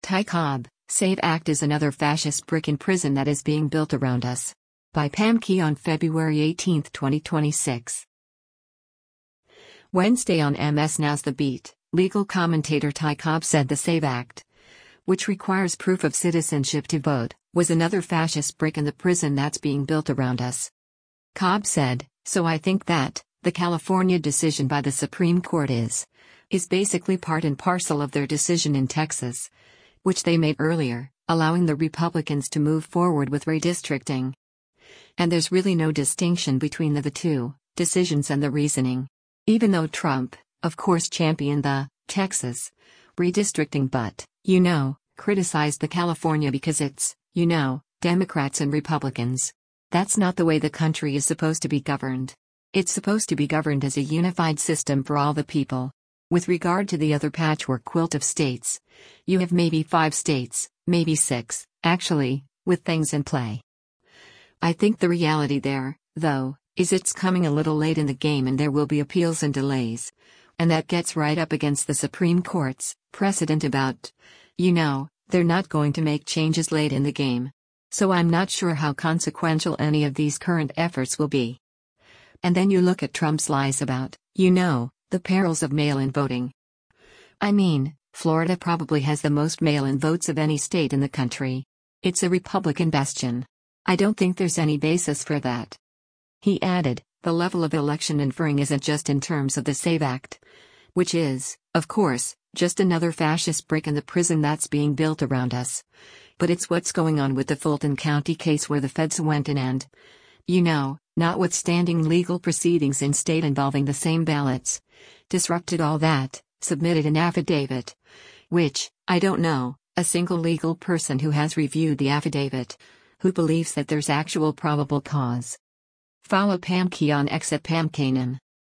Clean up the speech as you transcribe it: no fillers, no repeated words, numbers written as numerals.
Ty Cobb, SAVE Act is another fascist brick in prison that is being built around us. By Pam Key on February 18, 2026. Wednesday on MS Now's The Beat, legal commentator Ty Cobb said the SAVE Act, which requires proof of citizenship to vote, was another fascist brick in the prison that's being built around us. Cobb said, "So I think that the California decision by the Supreme Court is basically part and parcel of their decision in Texas, which they made earlier, allowing the Republicans to move forward with redistricting. And there's really no distinction between the two decisions and the reasoning. Even though Trump, of course, championed the Texas redistricting but, criticized the California because it's, Democrats and Republicans. That's not the way the country is supposed to be governed. It's supposed to be governed as a unified system for all the people. With regard to the other patchwork quilt of states, you have maybe 5 states, maybe 6, actually, with things in play. I think the reality there, though, is it's coming a little late in the game and there will be appeals and delays. And that gets right up against the Supreme Court's precedent about, they're not going to make changes late in the game. So I'm not sure how consequential any of these current efforts will be." And then you look at Trump's lies about, the perils of mail-in voting. I mean, Florida probably has the most mail-in votes of any state in the country. It's a Republican bastion. I don't think there's any basis for that. He added, the level of election inferring isn't just in terms of the SAVE Act, which is, of course, just another fascist brick in the prison that's being built around us. But it's what's going on with the Fulton County case where the feds went in and, notwithstanding legal proceedings in state involving the same ballots, disrupted all that, submitted an affidavit. Which, I don't know, a single legal person who has reviewed the affidavit, who believes that there's actual probable cause. Follow Pam Key on X at Pam Kanan.